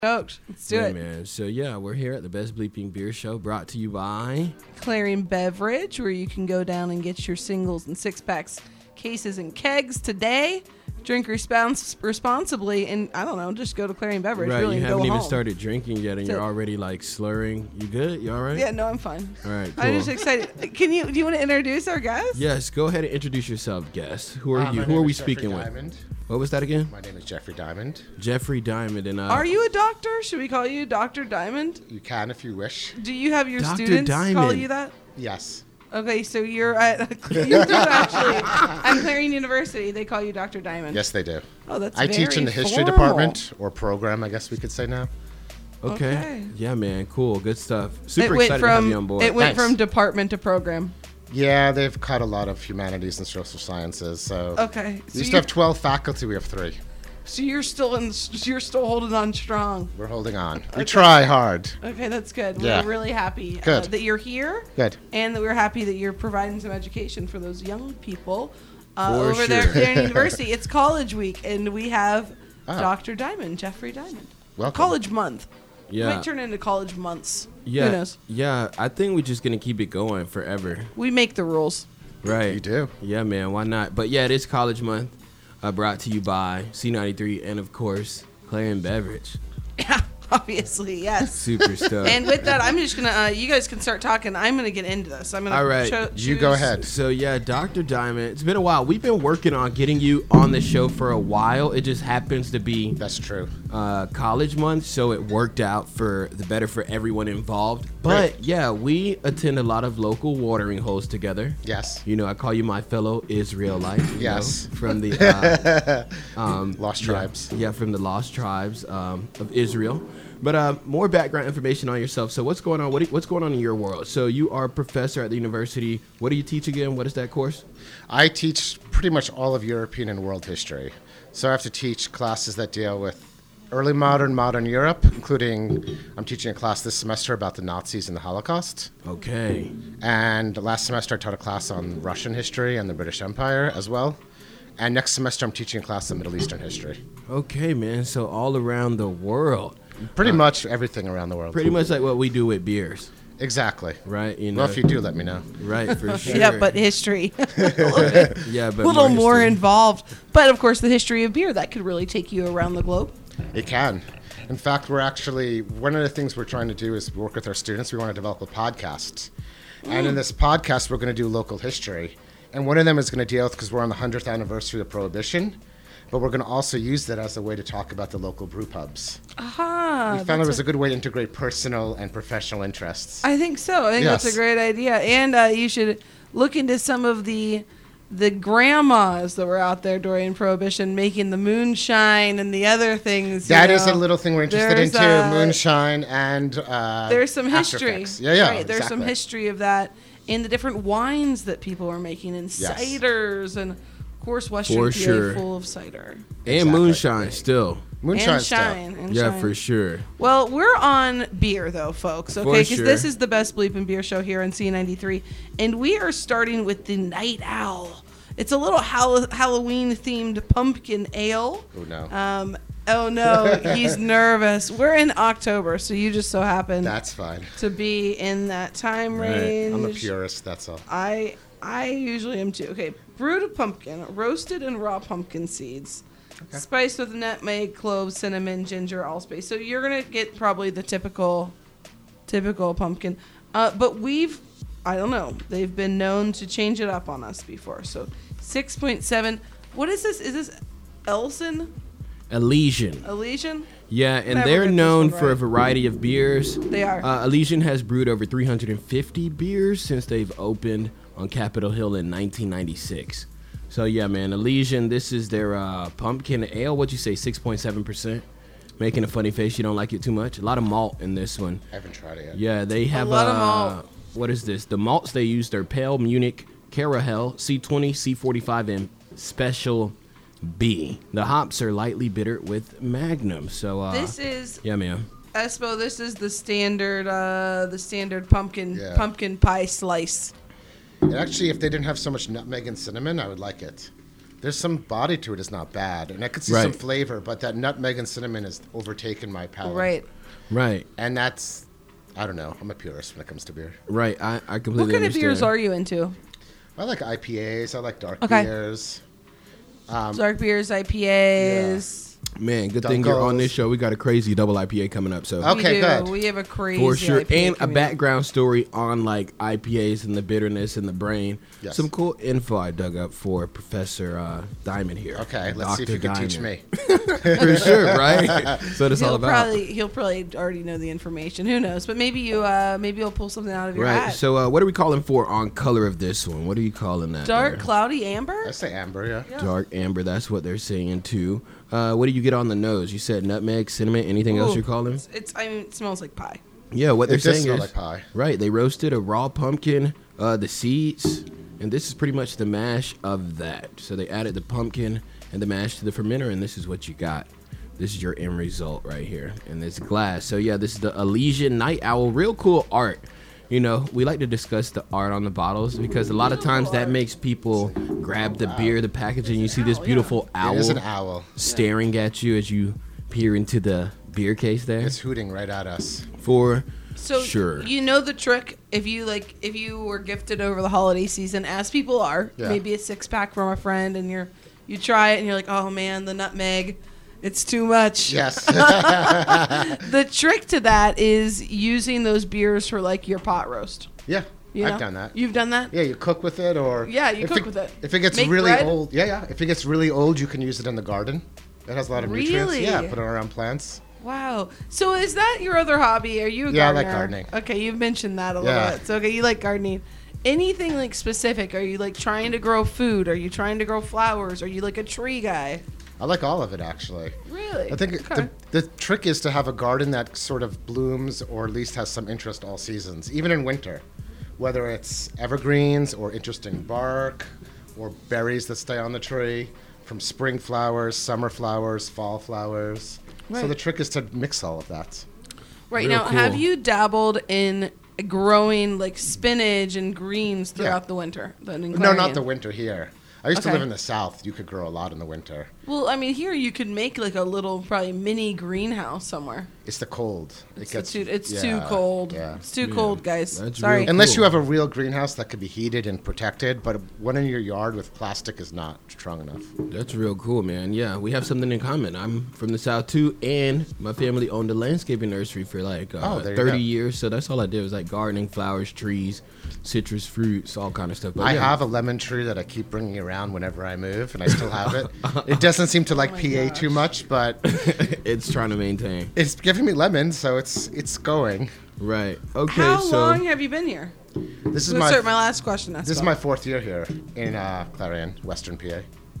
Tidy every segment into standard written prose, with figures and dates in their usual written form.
Stoked. Let's do it. Man. So, we're here at the Best Bleeping Beer Show, brought to you by Clarion Beverage, where you can go down and get your singles and six-packs, cases, and kegs today. Drink responsibly, and I don't know, just go to Clarion Beverage. Right, really, you and haven't go even home. started drinking yet, and you're already like slurring. You good? You all right? Yeah, no, I'm fine. All right, cool. I'm just excited. Do you want to introduce our guest? Yes, go ahead and introduce yourself, guest. Who are you? My Who are name we is Jeffrey speaking Diamond. with? What was that again? My name is Jeffrey Diamond. Jeffrey Diamond. And Are you a doctor? Should we call you Dr. Diamond? You can if you wish. Do you have your Dr. students call Diamond. you that? Yes. Okay, so you're actually at Clarion University. They call you Dr. Diamond. Yes, they do. Oh, that's I very teach in the history formal. department, or program, I guess we could say now. Okay. Yeah, man. Cool. Good stuff. It Super went excited to have you on board. It went Thanks. from department to program. Yeah, they've cut a lot of humanities and social sciences. So Okay. we used to have 12 faculty. We have 3. So you're still holding on strong. We're holding on. We try hard. Okay, that's good. Yeah. We're really happy Good. that you're here. Good. And that we're happy that you're providing some education for those young people For over there sure. at Clarion University. It's college week, and we have Oh. Dr. Diamond, Jeffrey Diamond. Welcome. College month. Yeah. Might turn into college months. Yeah. Who knows? Yeah. I think we're just gonna keep it going forever. We make the rules. Right. You do. Yeah, man. Why not? But yeah, it is College Month. Brought to you by C93 and of course Clarion Beverage. Yeah, obviously, yes. Super stuff. And with that, I'm just gonna. You guys can start talking. I'm gonna get into this. I'm gonna. All right. You go ahead. So yeah, Dr. Diamond. It's been a while. We've been working on getting you on the show for a while. It just happens to be That's true. College Month, so it worked out for the better for everyone involved. But yeah, we attend a lot of local watering holes together. Yes. You know, I call you my fellow Israelite. you Yes. know, from the Lost tribes. Yeah, from the lost tribes of Israel. But more background information on yourself. So what's going on? What's going on in your world? So you are a professor at the university. What do you teach again? What is that course? I teach pretty much all of European and world history. So I have to teach classes that deal with early modern Europe, including I'm teaching a class this semester about the Nazis and the Holocaust. Okay. And last semester I taught a class on Russian history and the British Empire as well. And next semester I'm teaching a class on Middle Eastern history. Okay, man. So all around the world. Pretty much everything around the world. Pretty much like what we do with beers, Exactly. right? You know, Well, if you do, let me know. right, for sure. Yeah, but history. yeah, but a little more history. involved. But of course, the history of beer that could really take you around the globe. It can. In fact, we're actually, one of the things we're trying to do is work with our students. We want to develop a podcast. And in this podcast, we're going to do local history. And one of them is going to deal with, because we're on the 100th anniversary of Prohibition, but we're going to also use that as a way to talk about the local brew pubs. Aha. We found it was a good way to integrate personal and professional interests. I think so. I think that's Yes. a great idea. And you should look into some of the grandmas that were out there during Prohibition making the moonshine and the other things. That you is know. a little thing we're interested in There's, too, moonshine and There's some After history. Effects. Yeah, Right, there's some exactly. history of that in the different wines that people are making and Yes. ciders and of course Western For PA sure. full of cider. And Exactly. moonshine still. Moonshine and stuff. shine. And Yeah, shine. for sure. Well, we're on beer, though, folks, okay? For Because sure. this is the Best Bleeping Beer Show here on C93. And we are starting with the Night Owl. It's a little Halloween-themed pumpkin ale. Oh, no. Oh, no, he's nervous. We're in October, so you just so happen That's fine. to be in that time Right. range. I'm a purist, that's all. I usually am, too. Okay, brewed pumpkin, roasted and raw pumpkin seeds. Okay. Spiced with nutmeg, cloves, cinnamon, ginger, allspice. So you're gonna get probably the typical pumpkin. But I don't know. They've been known to change it up on us before. So 6.7. What is this? Is this Ellison? Elysian. Elysian? Yeah, and Never they're get this known one for a right. variety of beers. They are. Elysian has brewed over 350 beers since they've opened on Capitol Hill in 1996. So yeah, man, Elysian, this is their pumpkin ale. What'd you say, 6.7%? Making a funny face, you don't like it too much? A lot of malt in this one. I haven't tried it yet. Yeah, they have lot of malt. What is this? The malts they use, they're Pale Munich, Carahel, C20, C45, and Special B. The hops are lightly bitter with Magnum. So This is yeah, man. Espo. This is the standard pumpkin Yeah. pumpkin pie slice. And actually, if they didn't have so much nutmeg and cinnamon, I would like it. There's some body to it. It's not bad, and I could see Right. some flavor, but that nutmeg and cinnamon has overtaken my palate. Right. Right. And that's, I don't know. I'm a purist when it comes to beer. Right. I completely What kind of understand. beers are you into? I like IPAs. I like dark Okay. beers. Dark beers, IPAs. Man, good thing you're on Dunkles. this show. We got a crazy double IPA coming up, so Okay, we do. good. We have a crazy for sure, IPA and a coming up. background story on like IPAs and the bitterness in the brain. Yes. Some cool info I dug up for Professor Diamond here. Okay, let's see if you Dr. can teach Diamond. me. For sure, right? So that's all about. He'll probably already know the information. Who knows? But maybe you'll pull something out of your Right. hat. So what are we calling for on color of this one? What are you calling that? Dark, there? cloudy amber. I say amber, yeah. Dark amber. That's what they're saying too. What do you get on the nose? You said nutmeg, cinnamon. Anything else Ooh. you're calling? It smells like pie. Yeah. What they're It does saying smell is like pie. right. They roasted a raw pumpkin, the seeds, and this is pretty much the mash of that. So they added the pumpkin and the mash to the fermenter, and this is what you got. This is your end result right here in this glass. So yeah, this is the Elysian Night Owl. Real cool art. You know, we like to discuss the art on the bottles because a lot of times that makes people grab the beer, the packaging. You see this beautiful owl It is an owl. staring at you as you peer into the beer case there. It's hooting right at us. For So sure. you know the trick if you were gifted over the holiday season, as people are, Yeah. maybe a 6-pack from a friend, and you try it and you're like, oh man, the nutmeg, it's too much. Yes. The trick to that is using those beers for like your pot roast. Yeah. You know? I've done that. You've done that? Yeah, you cook with it, or Yeah, you if cook with it. If it gets Make really bread? old, yeah. If it gets really old, you can use it in the garden. It has a lot of nutrients. Really? Yeah, put it around plants. Wow. So is that your other hobby? Are you a Yeah, I gardener? like gardening. Okay, you've mentioned that a little Yeah. bit. So okay, you like gardening. Anything like specific? Are you like trying to grow food? Are you trying to grow flowers? Are you like a tree guy? I like all of it, actually. Really? I think Okay. the trick is to have a garden that sort of blooms or at least has some interest all seasons, even in winter. Whether it's evergreens or interesting bark or berries that stay on the tree, from spring flowers, summer flowers, fall flowers. So Right. the trick is to mix all of that. Right Real now, cool. have you dabbled in growing like spinach and greens throughout Yeah. the winter? No, not the winter here. I used to Okay. live in the south. You could grow a lot in the winter. Well, I mean, here you could make like a little, probably mini greenhouse somewhere. It's the cold. It's too cold. Yeah. It's too Yeah. cold, guys. That's Sorry. real Unless Cool. you have a real greenhouse that could be heated and protected, but one in your yard with plastic is not strong enough. That's real cool, man. Yeah, we have something in common. I'm from the South too, and my family owned a landscaping nursery for like there you 30 go. years. So that's all I did was like gardening, flowers, trees, citrus fruits, all kind of stuff. But I yeah. have a lemon tree that I keep bringing around whenever I move, and I still have it. It doesn't seem to like Oh my PA gosh. too much, but It's trying to maintain. it's giving me lemons, so it's going. Right. Okay. How so long have you been here? This is Let's start my my last question. this is my 4th year here in Clarion, Western PA.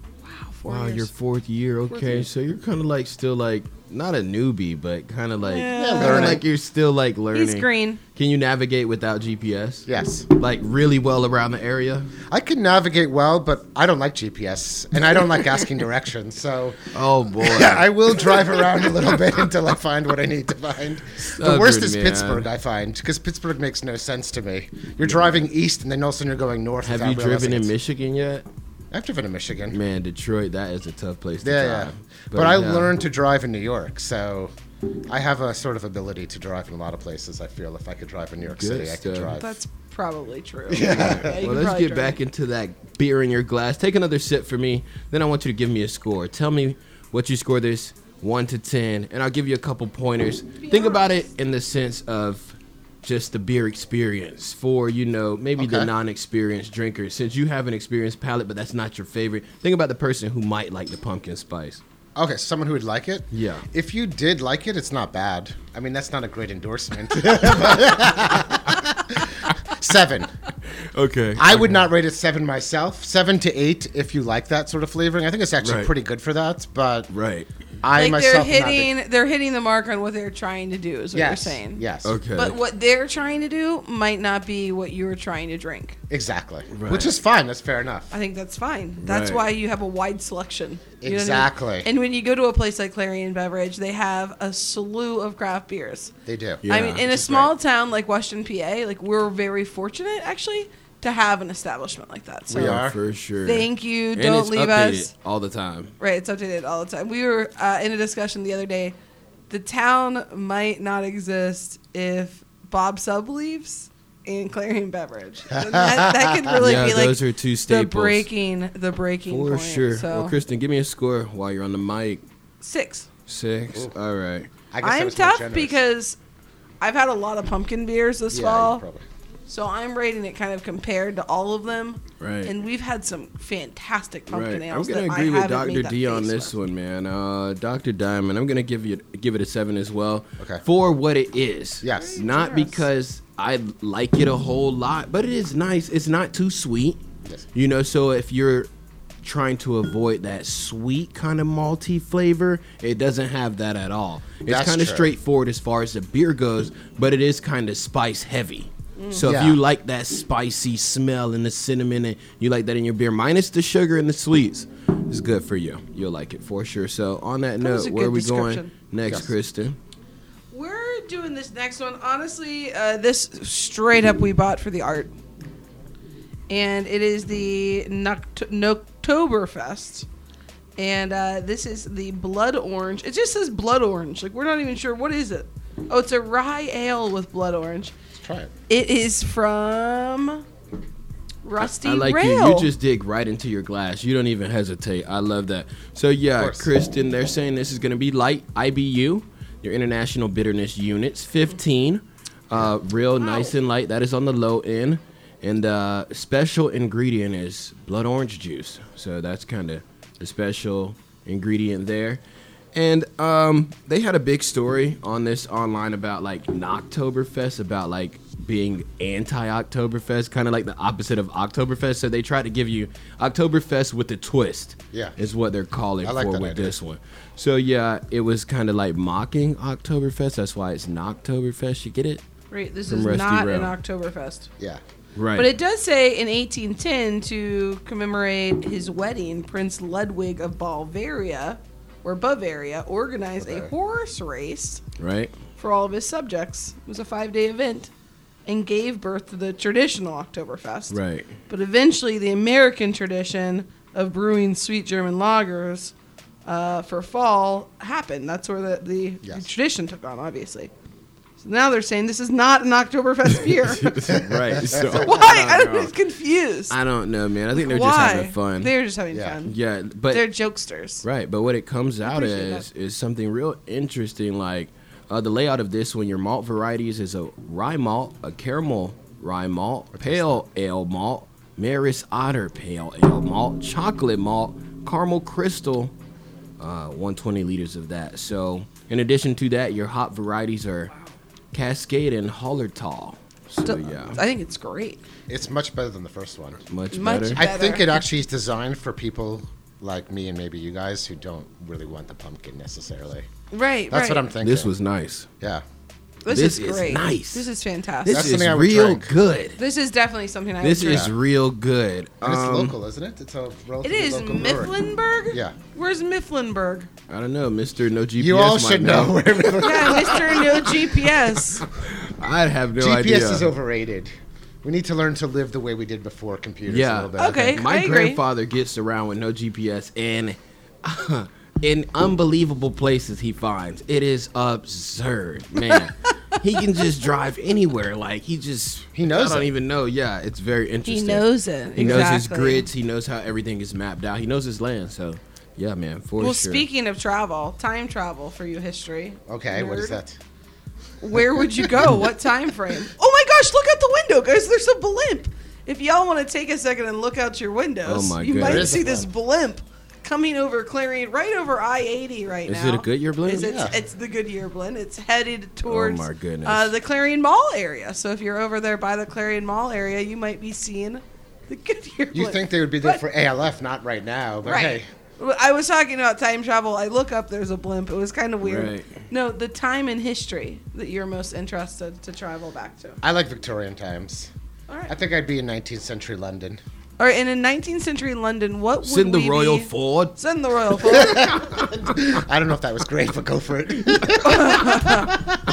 wow, your 4th year. Okay, year. so you're kind of like still like not a newbie, but kind of like Yeah, kinda learning. like you're still like learning. He's green. Can you navigate without GPS? Yes, Like really well around the area. I can navigate well, but I don't like GPS, and I don't like asking directions. So Oh boy. I will drive around a little bit until I find what I need to find. The Stubborn, worst is man. Pittsburgh, I find, because Pittsburgh makes no sense to me. You're driving east, and then all of a sudden you're going north. Have without you driven realizing in it's- Michigan yet? I've driven in Michigan. Man, Detroit, that is a tough place to Yeah, drive. yeah. But I yeah. learned to drive in New York, so I have a sort of ability to drive in a lot of places. I feel if I could drive in New York Good City, I could stuff. drive. That's probably true. Yeah. you Well, can let's probably get drive. back into that beer in your glass. Take another sip for me. Then I want you to give me a score. Tell me what you score this 1 to 10, and I'll give you a couple pointers. Think about it in the sense of just the beer experience for, you know, maybe the Okay. non-experienced drinkers. Since you have an experienced palate, but that's not your favorite, think about the person who might like the pumpkin spice. Okay, someone who would like it? Yeah. If you did like it, it's not bad. I mean, that's not a great endorsement. 7. Okay. I would not rate it 7 myself. 7 to 8 if you like that sort of flavoring. I think it's actually Right. pretty good for that, but Right. I Like myself they're am not big- they're hitting the mark on what they're trying to do. Is what you're Yes. saying. Yes. Okay. But what they're trying to do might not be what you're trying to drink. Exactly. Right. Which is fine. That's fair enough. I think that's fine. That's Right. why you have a wide selection. You know what I mean? Exactly. And when you go to a place like Clarion Beverage, they have a slew of craft beers. They do. Yeah. I mean, in a which is small town like Western PA, like we're very fortunate actually to have an establishment like that. So We are. For sure. thank you. And Don't it's leave updated us. all the time. Right, it's updated all the time. We were in a discussion the other day. The town might not exist if Bob Sub leaves and Clarion Beverage. That could really Yeah, be like those are two the staples. breaking For point. sure. So Well, Kristen, give me a score while you're on the mic. 6. 6. Ooh. All right. I guess I I'm was more tough generous. because I've had a lot of pumpkin beers this Yeah, fall. probably. So I'm rating it kind of compared to all of them. Right. And we've had some fantastic pumpkin Right. I'm ales. gonna that agree I with haven't Dr. made that D on face this with. one, man. Dr. Diamond, I'm gonna give it a 7 as well. Okay. For what it is. Yes. Not Generous. because I like it a whole lot, but it is nice. It's not too sweet. Yes. You know, so if you're trying to avoid that sweet kind of malty flavor, it doesn't have that at all. It's That's kind of true. straightforward as far as the beer goes, but it is kind of spice heavy. So Yeah. if you like that spicy smell and the cinnamon and you like that in your beer, minus the sugar and the sweets, it's good for you. You'll like it for sure. So on that was note, a where are good we going description. next, Yes. Kristen? We're doing this next one. Honestly, this straight up we bought for the art. And it is the Noktoberfest. And this is the blood orange. It just says blood orange. Like, we're not even sure. What is it? Oh, it's a rye ale with blood orange. Let's try it. It is from Rusty I like Rail. you just dig right into your glass. You don't even hesitate. I love that. So yeah, course. Kristen, they're saying this is going to be light IBU, your international bitterness units, 15. Real nice and light. That is on the low end. And special ingredient is blood orange juice. So that's kind of the special ingredient there. And they had a big story on this online about like Knocktoberfest, about like being anti-Oktoberfest, kind of like the opposite of Oktoberfest. So they tried to give you Oktoberfest with a twist. Yeah. is what they're calling I like for that with idea. this one. So yeah, it was kind of like mocking Oktoberfest. That's why it's Knocktoberfest. You get it? Right, this From is Rusty not Rail. an Oktoberfest. Yeah. Right. But it does say in 1810 to commemorate his wedding, Prince Ludwig of Bavaria organized a horse race right. for all of his subjects. It was a 5-day event and gave birth to the traditional Oktoberfest. Right. But eventually the American tradition of brewing sweet German lagers for fall happened. That's where the Yes. tradition took on, obviously. So now they're saying this is not an Oktoberfest beer. Right. So Why? I'm just confused. I don't know, man. I think they're Why? just having fun. They're just having Yeah. fun. Yeah, but They're jokesters. right. But what it comes out appreciate as is something real interesting. Like the layout of this one, your malt varieties is a rye malt, a caramel rye malt, pale ale malt, Maris Otter pale ale malt, chocolate malt, caramel crystal, 120 liters of that. So in addition to that, your hop varieties are Cascade and Hallertau. So yeah, I think it's great. It's much better than the first one. much Much better. better. I think it actually is designed for people like me and maybe you guys who don't really want the pumpkin necessarily. Right, That's right. what I'm thinking. This was nice. Yeah. This this is is great. nice. This is fantastic. This That's is something I would real drink. good. This is definitely something I This would is drink. real good. And it's local, isn't it? It's a It relatively is local brewery. Mifflinburg? Yeah. Where's Mifflinburg? I don't know, Mr. No GPS. You all might should know where Yeah, Mr. No GPS. I'd have no GPS idea. is overrated. We need to learn to live the way we did before computers a Yeah. little bit. I Okay. think. My I agree. grandfather gets around with no GPS, and in unbelievable places he finds. It is absurd, man. He can just drive anywhere. Like he knows I don't it. even know. Yeah, it's very He interesting. knows it. He knows his Exactly. grids. He knows how everything is mapped out. He knows his land. So, yeah, man, for Well, sure. speaking of travel, time travel for you, history. Okay, what is nerd. that? Where would you go? What time frame? Oh my gosh, look out the window, guys. There's a blimp. If y'all want to take a second and look out your windows, Oh my you goodness. might There is a see this blimp coming over Clarion, right over I-80 right Is now. it a Goodyear blend? It's, Yeah. it's the Goodyear blend. It's headed towards my goodness. the Clarion Mall area. So if you're over there by the Clarion Mall area, you might be seeing the Goodyear blend. You think they would be there But- for ALF, not right now, but Right. hey. I was talking about time travel. I look up, there's a blimp. It was kind of weird. Right. No, the time in history that you're most interested to travel back to. I like Victorian times. All right. I think I'd be in 19th century London. All right, and in 19th century London, what would Send the we Royal be? Ford. Send the Royal Ford. I don't know if that was great, but go for it.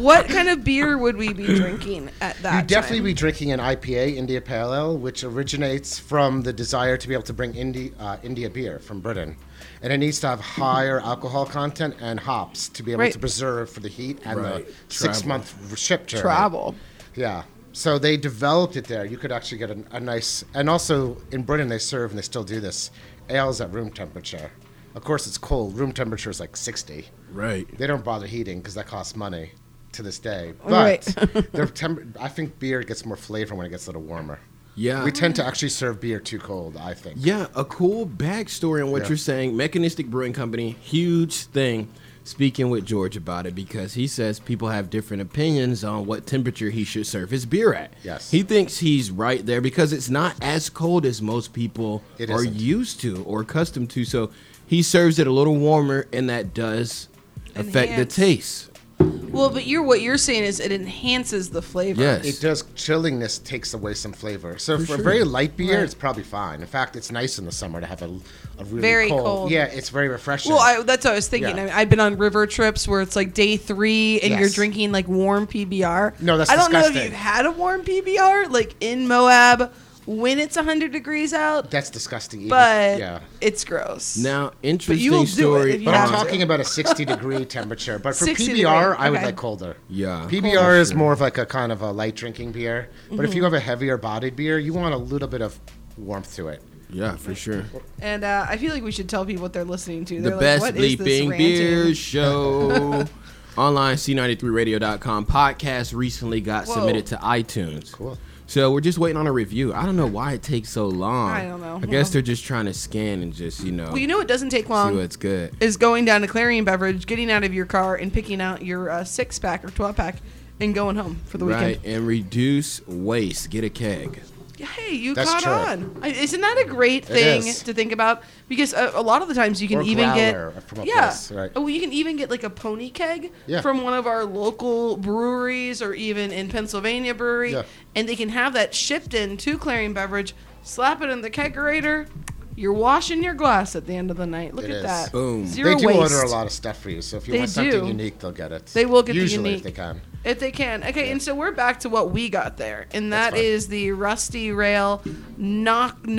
what kind of beer would we be drinking at that You'd definitely time? be drinking an IPA, India Pale Ale, which originates from the desire to be able to bring India beer from Britain. And it needs to have higher alcohol content and hops to be able Right. to preserve for the heat and Right. the 6-month ship journey. Travel. Yeah. So they developed it there. You could actually get a nice, and also in Britain they serve, and they still do this, ales at room temperature. Of course it's cold. Room temperature is like 60. Right. They don't bother heating because that costs money to this day. But Right. I think beer gets more flavor when it gets a little warmer. Yeah. We tend to actually serve beer too cold, I think. Yeah, a cool backstory on what Yeah. you're saying. Mechanistic Brewing Company, huge thing. Speaking with George about it because he says people have different opinions on what temperature he should serve his beer at. Yes. He thinks he's right there because it's not as cold as most people It are isn't. used to or accustomed to. So he serves it a little warmer, and that does affect the Enhance. taste. Well, but what you're saying is it enhances the flavor. Yes. It does. Chillingness takes away some flavor. So for sure. a very light beer, Right. it's probably fine. In fact, it's nice in the summer to have a really Very cold. cold. Yeah, it's very refreshing. Well, that's what I was thinking. Yeah. I mean, I've been on river trips where it's like day 3 and you're Yes. drinking like warm PBR. No, that's I don't know if disgusting. you've had a warm PBR like in Moab when it's 100 degrees out, That's disgusting. Even- but yeah. it's gross. Now, But you interesting will do it story. if you But I'm have to. talking about a 60-degree temperature. But for 60 PBR, degree, I would okay. like colder. Yeah. PBR is more of like a kind of a light drinking beer. But Mm-hmm. if you have a heavier bodied beer, you want a little bit of warmth to it. Yeah, for sure. And I feel like we should tell people what they're listening to. The They're like, best what is this bleeping ranting? beer show. Online, C93radio.com. Podcast recently got Whoa. submitted to iTunes. Cool. So we're just waiting on a review. I don't know why it takes so long. I don't know. I guess they're just trying to scan and just, Well, you know what doesn't take see long what's good. is going down to Clarion Beverage, getting out of your car, and picking out your 6-pack or 12-pack and going home for the Right, weekend. and reduce waste. Get a keg. Hey, you That's caught true. on. Isn't that a great thing is. to think about? Because a lot of the times you can Or even growler get from a yeah. place, right. Oh, you can even get like a pony keg Yeah. from one of our local breweries or even in Pennsylvania brewery, Yeah. and they can have that shipped in to Clarion Beverage. Slap it in the kegerator. You're washing your glass at the end of the night. Look It at is. that. Boom. Zero They do waste. order a lot of stuff for you. So if you They want something do. unique, they'll get it. They will get the Usually unique. if they can. If they can. Okay, and so we're back to what we got there. And That's that fine. is the Rusty Rail Notober?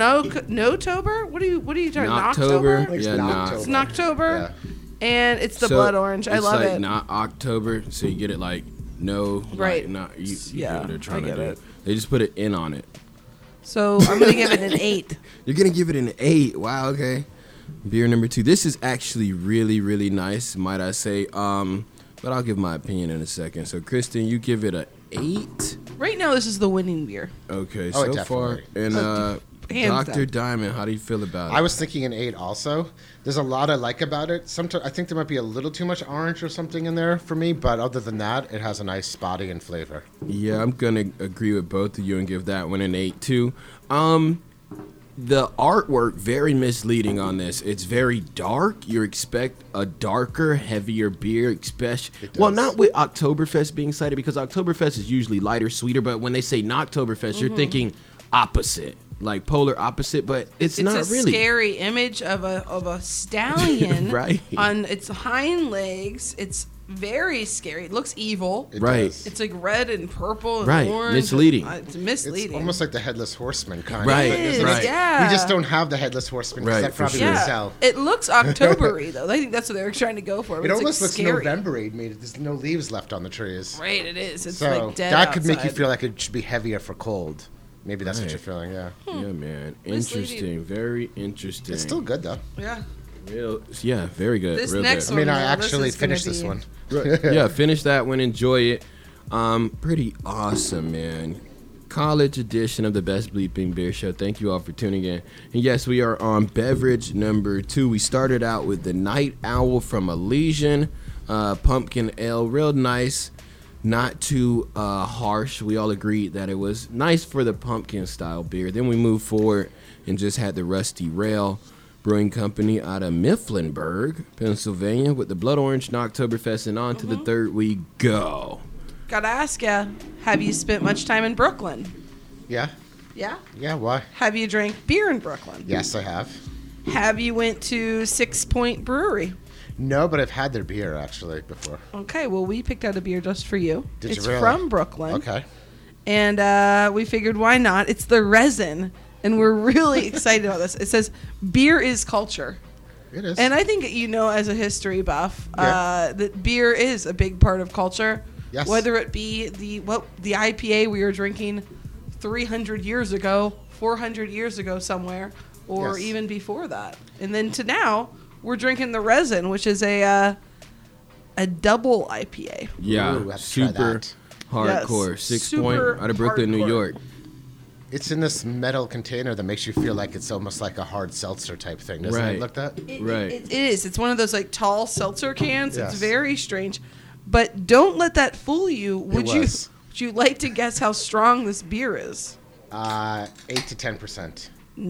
What are you talking October. Knocktober? It's Yeah, Knocktober. It's Knocktober. Yeah. And it's the So blood orange. I it's love like it. Not October, so you get it like no, Right. Like not you Yeah, know what they're trying I to get do. it. They just put an N on it. So I'm going to give it an 8. You're gonna give it an 8. Wow, okay. Beer number 2. This is actually really, really nice, might I say. But I'll give my opinion in a second. So Kristen, you give it a 8. Right now, this is the winning beer. Okay, Oh, so far. definitely. And Hands Dr. down. Diamond, how do you feel about it? I was thinking an 8 also. There's a lot I like about it. Sometimes I think there might be a little too much orange or something in there for me, but other than that, it has a nice body and flavor. Yeah, I'm gonna agree with both of you and give that one an 8 too. The artwork very misleading on this. It's very dark. You expect a darker, heavier beer, especially. It Well, does. not with Oktoberfest being cited because Oktoberfest is usually lighter, sweeter. But when they say Knocktoberfest, you're thinking opposite, like polar opposite. But it's not a really. scary image of a stallion Right. on its hind legs. It's very scary. It looks evil. It Right. does. It's like red and purple and Right, orange. misleading. It's It's misleading. almost like the Headless Horseman kind Right, of. It is, right. yeah. We just don't have the Headless Horseman because Right, that for probably sure. would Yeah, sell. it looks Octobery though. I think that's what they were trying to go for. It It's, almost like, looks scary. November-y. There's no leaves left on the trees. Right, it is. It's So like dead that could make you outside. feel like it should be heavier for cold. Maybe that's what Right. you're feeling, yeah. Yeah, man. Misleading. Interesting. Very interesting. It's still good, though. Yeah. Real, yeah, very good. This real next good. I mean, Oh, I no, this actually is gonna finished this be- one. Yeah, finish that one. Enjoy it. Pretty awesome, man. College edition of the Best Bleeping Beer Show. Thank you all for tuning in. And yes, we are on beverage number 2. We started out with the Night Owl from Elysian pumpkin ale. Real nice. Not too harsh. We all agreed that it was nice for the pumpkin style beer. Then we moved forward and just had the Rusty Rail Brewing Company out of Mifflinburg, Pennsylvania, with the Blood Orange and Oktoberfest. And on to the third we go. Gotta ask ya, have you spent much time in Brooklyn? Yeah? Yeah. Yeah, why? Have you drank beer in Brooklyn? Yes, I have. Have you went to 6 Point Brewery? No, but I've had their beer actually before. Okay, well, we picked out a beer just for you. Did you It's really? from Brooklyn. Okay. And we figured, why not? It's the resin. And we're really excited about this. It says, beer is culture. It is. And I think, as a history buff, Yeah. that beer is a big part of culture. Yes. Whether it be the IPA we were drinking 300 years ago, 400 years ago somewhere, or Yes. even before that. And then to now, we're drinking the resin, which is a double IPA. Yeah, Ooh, I have to try super that. hardcore. Yes, 6 super point out of Brooklyn, New hardcore. York. It's in this metal container that makes you feel like it's almost like a hard seltzer type thing, doesn't Right. it look that? Right. It is. It's one of those like tall seltzer cans. Yes. It's very strange. But don't let that fool you. Would was. you like to guess how strong this beer is? 8 to 10%.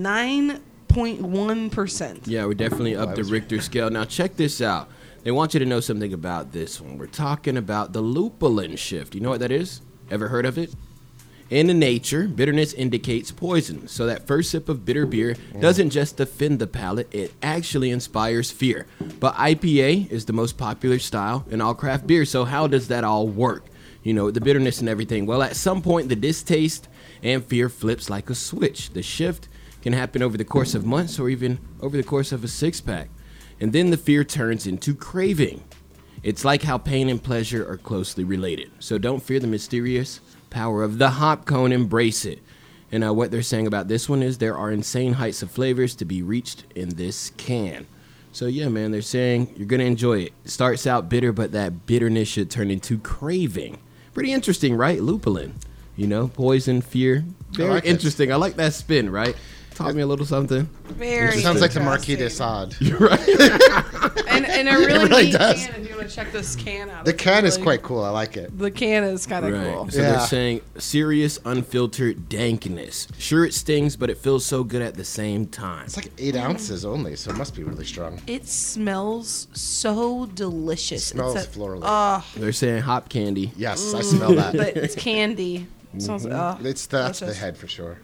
9.1%. Yeah, we're definitely up that the was- Richter scale. Now, check this out. They want you to know something about this one. We're talking about the lupulin shift. You know what that is? Ever heard of it? In nature, bitterness indicates poison. So that first sip of bitter beer doesn't just offend the palate, it actually inspires fear. But IPA is the most popular style in all craft beer. So how does that all work? The bitterness and everything. Well, at some point, the distaste and fear flips like a switch. The shift can happen over the course of months or even over the course of a six-pack. And then the fear turns into craving. It's like how pain and pleasure are closely related. So don't fear the mysterious power of the hop cone, embrace it. And what they're saying about this one is there are insane heights of flavors to be reached in this can. So yeah, man, they're saying you're going to enjoy it. It starts out bitter, but that bitterness should turn into craving. Pretty interesting, right? Lupulin. Poison, fear. Very like it. interesting. I like that spin, right? Taught me a little something. Very It sounds like the Marquis de interesting. Sade. You're right. And a really, really neat does. can if you want to check this can out. The It's can is really- quite cool. I like it. The can is kind of Right. cool. So Yeah. they're saying serious, unfiltered dankness. Sure, it stings, but it feels so good at the same time. It's like 8 ounces only, so it must be really strong. It smells so delicious. Smells it's floral. They're saying hop candy. Yes, I smell that. but it's candy. It smells, That's the delicious. head for sure.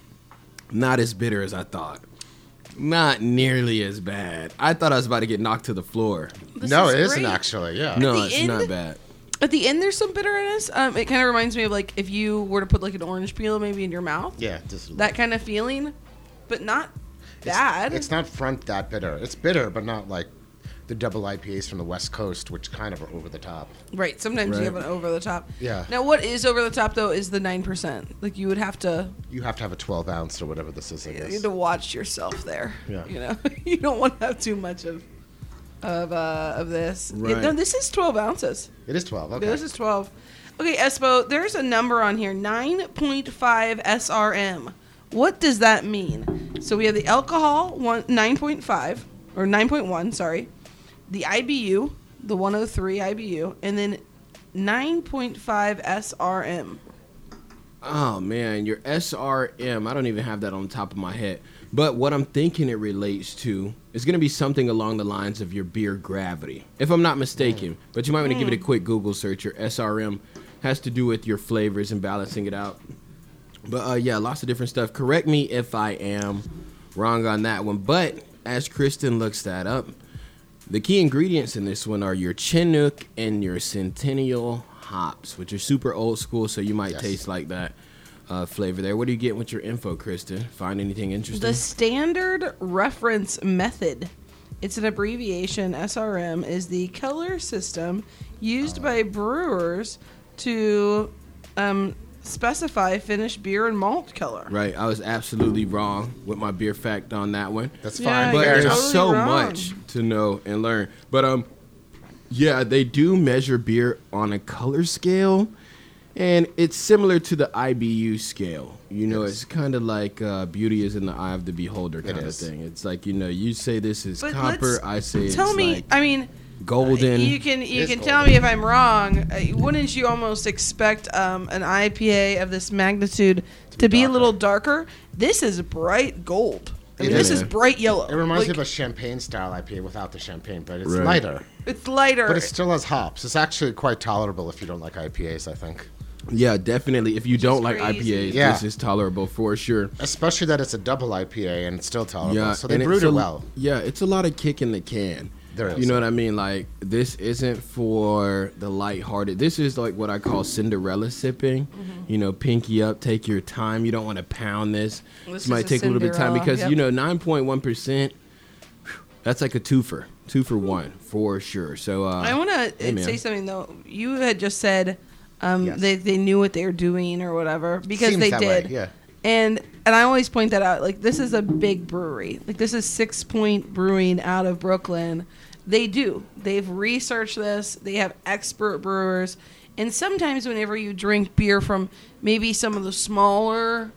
Not as bitter as I thought. Not nearly as bad. I thought I was about to get knocked to the floor. This No, is it isn't great. actually. Yeah. No, the it's end- not bad. At the end, there's some bitterness. It kind of reminds me of like if you were to put like an orange peel maybe in your mouth. Yeah. Just That kind of feeling, but not bad. It's not front that bitter. It's bitter, but not like the double IPAs from the West Coast, which kind of are over the top. Right. Sometimes you Right. have an over the top. Yeah. Now, what is over the top though is the 9%. Like you would have to You have to have a 12 ounce or whatever this is, I you guess. need to watch yourself there. Yeah. You don't want to have too much of this. Right. No, this is 12 ounces. It is 12. Okay. This is 12. Okay, Espo, there's a number on here, 9.5 SRM. What does that mean? So we have the alcohol, 9.5, or 9.1, sorry. The IBU, the 103 IBU, and then 9.5 SRM. Oh man, your SRM. I don't even have that on the top of my head. But what I'm thinking it relates to is going to be something along the lines of your beer gravity, if I'm not mistaken. But you might want to give it a quick Google search. Your SRM has to do with your flavors and balancing it out. But yeah, lots of different stuff. Correct me if I am wrong on that one. But as Kristen looks that up, the key ingredients in this one are your Chinook and your Centennial hops, which are super old school, so you might Yes. taste like that flavor there. What are you getting with your info, Kristen? Find anything interesting? The standard reference method. It's an abbreviation. SRM is the color system used by brewers to specify finished beer and malt color. Right, I was absolutely wrong with my beer fact on that one. That's Yeah, fine. But you're there's totally so wrong. much to know and learn. But yeah, they do measure beer on a color scale, and it's similar to the IBU scale. It's kind of like beauty is in the eye of the beholder kind of is. thing. It's like you say this is But copper, let's- I say Tell it's me, like I mean, golden. you can is tell golden. me if I'm wrong. Wouldn't you almost expect an IPA of this magnitude to be a darker. little darker? This is bright gold. I mean, It this is. is bright yellow. It reminds me Like, of a champagne style IPA without the champagne, but it's Right. lighter. it's lighter. But it still has hops. It's actually quite tolerable if you don't like IPAs, I think. Yeah, definitely. If you don't like crazy. IPAs, Yeah. this is tolerable for sure. Especially that it's a double IPA and it's still tolerable. Yeah, So they and brewed it's it a- well. Yeah, it's a lot of kick in the can. There is. You know what I mean? Like, this isn't for the lighthearted. This is like what I call Cinderella sipping. You know, pinky up, take your time. You don't want to pound this. This might is a take a little bit of time Cinderella, because, yep. you know, 9.1%, that's like a two for one, for sure. So, I want to hey, man. say something though. You had just said Yes. they knew what they were doing or whatever because Seems they that did. way, yeah. And I always point that out. Like, this is a big brewery. Like, this is 6 Point Brewing out of Brooklyn. They do. They've researched this. They have expert brewers. And sometimes whenever you drink beer from maybe some of the smaller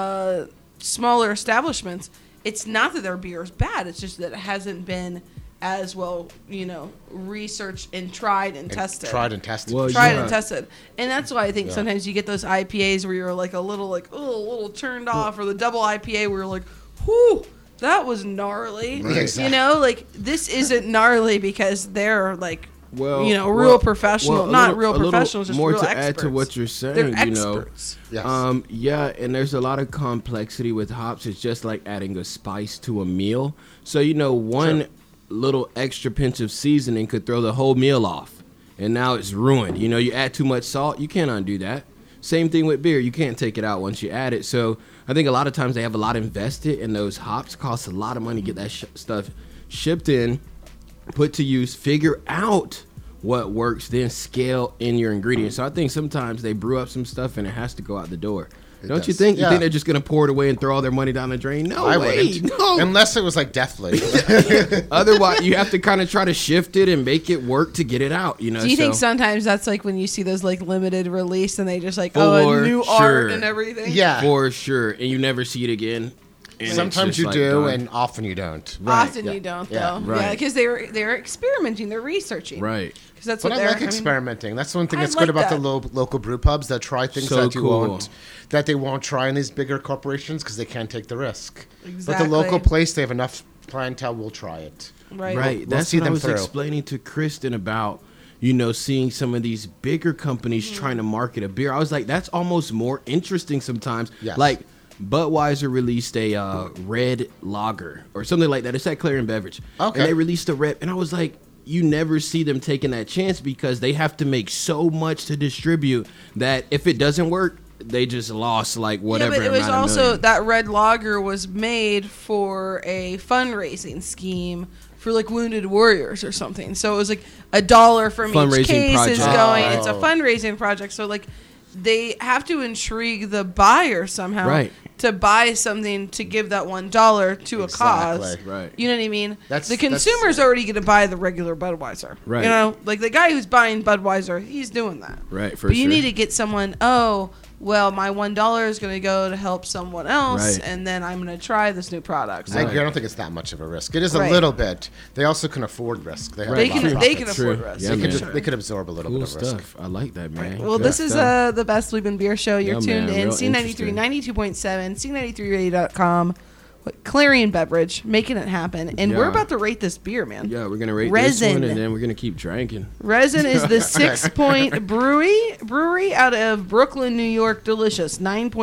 establishments, it's not that their beer is bad. It's just that it hasn't been as well, you know, researched and tried and tested. Tried and tested. Well, Tried yeah. and tested. And that's why I think Yeah. sometimes you get those IPAs where you're like a little turned off, or the double IPA where you're like, whew, that was gnarly. Right. Exactly. You know, like, this isn't gnarly because they're like, Well, you know, real professional, a not little- real a little professionals, just more real to experts. add to what you're saying, They're you know. experts. Yes. Yeah, and there's a lot of complexity with hops. It's just like adding a spice to a meal. So, you know, one little extra pinch of seasoning could throw the whole meal off, and now it's ruined. You know, you add too much salt, you can't undo that. Same thing with beer. You can't take it out once you add it. So I think a lot of times they have a lot invested in those hops. Costs a lot of money to get that stuff shipped in, put to use, figure out what works, then scale in your ingredients. So I think sometimes they brew up some stuff and it has to go out the door. Don't you does. think? You Yeah. think they're just going to pour it away and throw all their money down the drain? No I way. wouldn't. No. Unless it was like Deathly. Otherwise, you have to kind of try to shift it and make it work to get it out. You know. Do you think so- sometimes that's like when you see those like limited release and they just like, For a new sure. art and everything? Yeah. For sure, and you never see it again. And it's Sometimes just you like do, done. and often you don't. Often Yeah. you don't, Yeah. though. Right. Yeah, because they're experimenting, they're researching. Right. Because that's But what I they're like experimenting. That's one thing I that's like good about that. the local brew pubs. They'll try things So that you cool. won't, that they won't try in these bigger corporations because they can't take the risk. Exactly. But the local place, they have enough clientele will try it. Right. Right. We'll That's see what I them was through. explaining to Kristen about, you know, seeing some of these bigger companies Mm-hmm. trying to market a beer. I was like, that's almost more interesting sometimes. Yes. Like, Budweiser released a red lager or something like that. It's that Clarion beverage. Okay. And they released a red, and I was like, you never see them taking that chance because they have to make so much to distribute that if it doesn't work, they just lost like whatever. Yeah, but it was amount of also million. that red lager was made for a fundraising scheme for like Wounded Warriors or something. So it was like $1 from Fundraising each case is project. going. It's a Oh. fundraising project. So like they have to intrigue the buyer somehow Right. to buy something to give that $1 to a cause. Exactly. Right. You know what I mean? That's- the consumer's that's- already going to buy the regular Budweiser. Right. You know, like the guy who's buying Budweiser, he's doing that. Right, for But you sure. need to get someone, oh, well, my $1 is going to go to help someone else, Right. and then I'm going to try this new product. So I agree. I don't think it's that much of a risk. It is Right. a little bit. They also can afford risk. They have they a lot can of they can profits. afford True. risk. Yeah, They man. could, Sure. they could absorb a little Cool bit of risk. stuff. I like that, man. Well, Good this is stuff. the Best Sleeping Beer Show. You're Yeah, tuned man, in. real C93, interesting. 92.7, C93radio.com. Clarion Beverage, making it happen. And we're Yeah. about to rate this beer, man. Yeah, we're gonna rate this Resin. one, and then we're gonna keep drinking. Resin is the 6 Point brewery out of Brooklyn, New York. Delicious,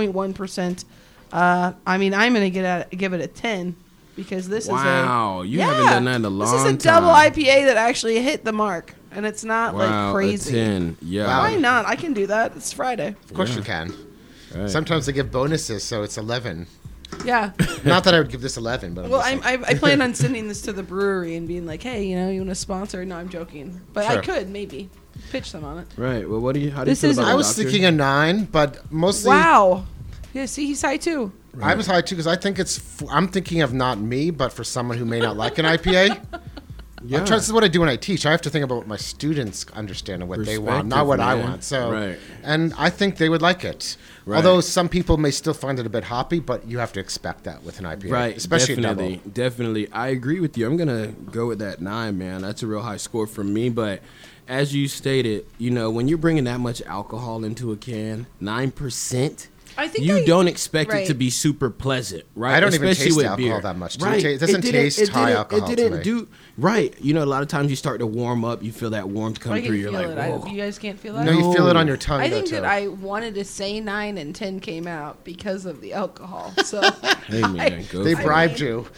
9.1%. I mean, I'm gonna give it a 10 because this Wow, is a you haven't done that in a long This is a time. double IPA that actually hit the mark, and it's not Wow, like crazy. a 10. Yeah. Wow. Why not? I can do that. It's Friday. Of course you can. Right. Sometimes they give bonuses, so it's 11. Yeah. Not that I would give this 11, but I'm Well, just saying. I plan on sending this to the brewery and being like, hey, you know, you want to sponsor? No, I'm joking, but I Sure. could maybe pitch them on it. Right. Well, what do you? How do This you is- feel about I it, was Doctor? thinking a 9, but mostly Wow. Yeah. See, he's high too. I was high too because I think I'm thinking of not me, but for someone who may not like an IPA. Yeah. This is what I do when I teach. I have to think about what my students understand and what they want, not what I Perspective, want. So, right. and I think they would like it. Right. Although some people may still find it a bit hoppy, but you have to expect that with an IPA, Right, especially definitely, a double. definitely. I agree with you. I'm gonna go with that 9, man. That's a real high score for me. But as you stated, you know, when you're bringing that much alcohol into a can, 9%. I think you don't expect it right. to be super pleasant, right? I don't even Especially taste with alcohol beer. that much. Right. It doesn't taste high alcohol It to didn't me. do right. You know, a lot of times you start to warm up, you feel that warmth come I can through. You're feel like, it. whoa. You guys can't feel that? No, you feel it on your tongue. I though, think too. that I wanted to say 9 and 10 came out because of the alcohol. So Hey man, go They for it. bribed you.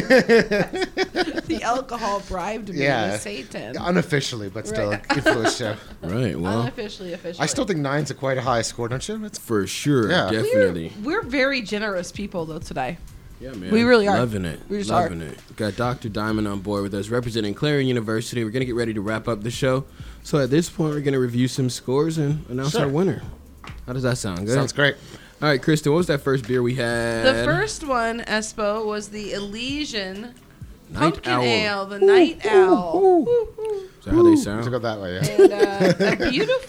the alcohol bribed me Yeah. to say 10. Unofficially, but still Right. influenced you. Right. Well, Unofficially, officially. I still think 9's a quite a high score, don't you? It's for sure, Yeah. definitely. We're very generous people though today. Yeah, man. We really are. Loving it. We just Loving it. Got Dr. Diamond on board with us, representing Clarion University. We're going to get ready to wrap up the show. So at this point, we're going to review some scores and announce Sure. our winner. How does that sound? Good? sounds great. All right, Kristen, what was that first beer we had? The first one, Espo, was the Elysian Night Pumpkin Owl. Ale, the Night Owl. Woo, woo. Is that how they Let's sound? go that way. Yeah. And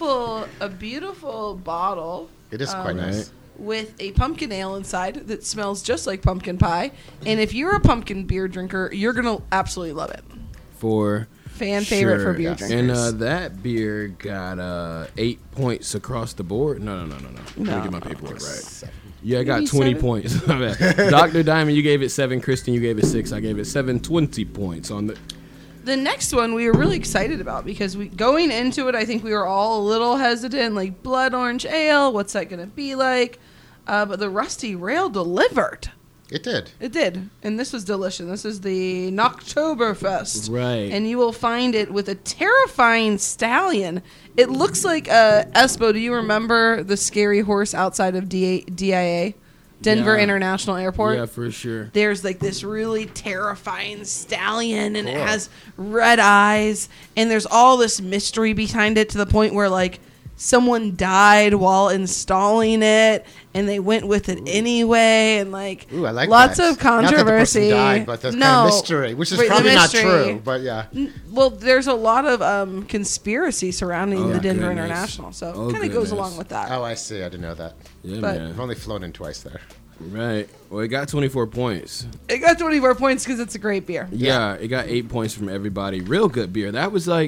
a beautiful bottle. It is quite nice. Right. With a pumpkin ale inside that smells just like pumpkin pie. And if you're a pumpkin beer drinker, you're going to absolutely love it. For Fan favorite for sure. beer Yes. drinkers. And that beer got 8 points across the board. No. Let me get my paperwork right. Yeah, I got Maybe 20 7? points. My bad. Dr. Diamond, you gave it 7. Kristen, you gave it 6. I gave it 7. 20 points on the. The next one we were really excited about because going into it, I think we were all a little hesitant, like Blood Orange Ale, what's that going to be like? But the Rusty Rail delivered. It did. It did. And this was delicious. This is the Knocktoberfest. Right. And you will find it with a terrifying stallion. It looks like Espo, do you remember the scary horse outside of DIA? Denver Yeah. International Airport? Yeah, for sure. There's like this really terrifying stallion and it Cool. has red eyes and there's all this mystery behind it to the point where like someone died while installing it and they went with it anyway and like Ooh, I like lots that. of controversy. Not that the person died, but there's kind of mystery, which is Right, the probably not mystery. true. But yeah. Well, there's a lot of conspiracy surrounding Oh, the Denver goodness. International, so Oh, it kind of goes goodness. along with that. Oh, I see. I didn't know that. Yeah, But- I've man. only flown in twice there. Right. Well, it got 24 points. It got 24 points because it's a great beer. Yeah, it got 8 points from everybody. Real good beer. That was like,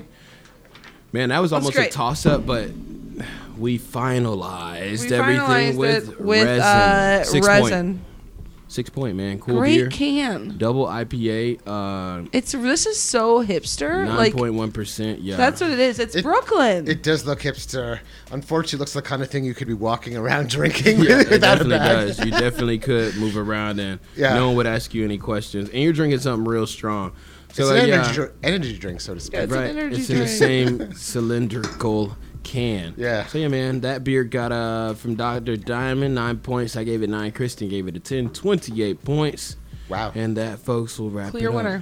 man, that was That's almost a great. toss up, but we finalized We everything finalized with it with resin. 6 resin. Point. 6 point, man. Cool Great beer. can. Double IPA. This is so hipster. Like 9.1%. Yeah. that's what it is. It's It- Brooklyn. It does look hipster. Unfortunately, it looks like the kind of thing you could be walking around drinking Yeah, it without a definitely bag. does. You definitely could move around and Yeah. no one would ask you any questions. And you're drinking something real strong. It's So, an yeah. energy drink, so to speak. Yeah, it's an Right. energy It's in the drink. same cylindrical can. Yeah. So yeah, man, that beer got from Dr. Diamond 9 points. I gave it 9. Kristen gave it a 10. 28 points. Wow. And that, folks, will wrap Clear it up. winner.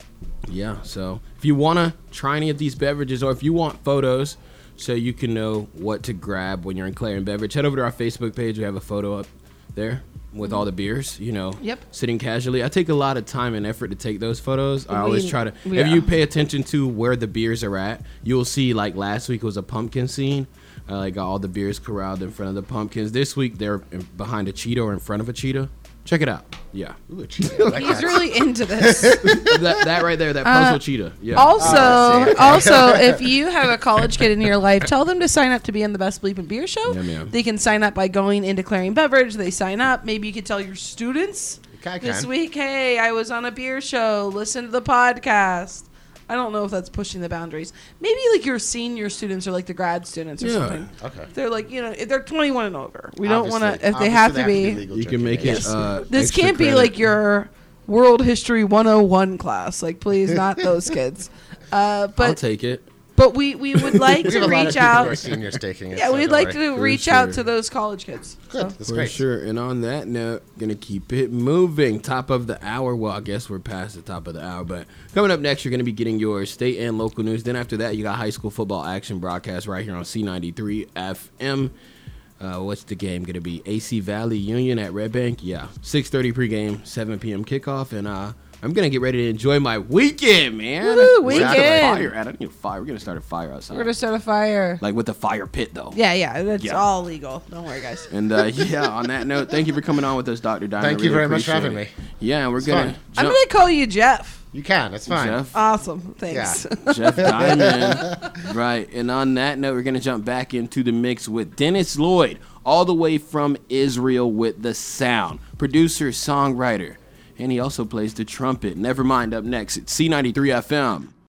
Yeah. So if you wanna try any of these beverages, or if you want photos, so you can know what to grab when you're in Clarion Beverage, head over to our Facebook page. We have a photo up there with all the beers. You know, Yep. sitting casually. I take a lot of time and effort to take those photos. I always try to. yeah. If you pay attention to where the beers are at, you'll see. Like last week was a pumpkin scene. Like all the beers corralled in front of the pumpkins. This week they're behind a cheetah or in front of a cheetah. Check it out. Yeah, Ooh, a cheetah. I like He's that. really into this. that right there, that puzzle cheetah. Yeah. Also, if you have a college kid in your life, tell them to sign up to be on the Best Bleepin' Beer Show. Yeah, ma'am. They can sign up by going into Clarion Beverage. They sign up. Maybe you could tell your students I this can. week, hey, I was on a beer show. Listen to the podcast. I don't know if that's pushing the boundaries. Maybe like your senior students or like the grad students or Yeah. something. Okay. They're like, if they're 21 and over. We don't want to, Obviously- if they have to obviously be. legal You can drinking make age. it. This extra can't be credit. like your World History 101 class. Like, please, not those kids. I'll But take it. we would like We to have a lot of reach people who out. are seniors taking it. Yeah, so we'd don't like worry. to For reach out sure. to those college kids. Good. So. That's For great. sure. And on that note, gonna keep it moving. Top of the hour. Well, I guess we're past the top of the hour, but coming up next, you're gonna be getting your state and local news. Then after that, you got high school football action broadcast right here on C93 FM. What's the game gonna be? AC Valley Union at Red Bank. Yeah, 6:30 pregame, 7 p.m. kickoff, and I'm gonna get ready to enjoy my weekend, man. Woo, We're gonna weekend. start a fire. I don't need a fire. We're gonna start a fire outside. We're going to start a fire. Like with the fire pit, though. Yeah, that's Yeah. all legal. Don't worry, guys. And yeah, on that note, thank you for coming on with us, Dr. Diamond. Thank you Really very much for appreciate having it. me. Yeah, and we're It's gonna fun. I'm jump. going to call you Jeff. You can. It's fine. Jeff, Awesome. Thanks. Jeff Diamond. Right. And on that note, we're gonna jump back into the mix with Dennis Lloyd, all the way from Israel with the sound. Producer, songwriter, and he also plays the trumpet. Nevermind up next at C93 FM.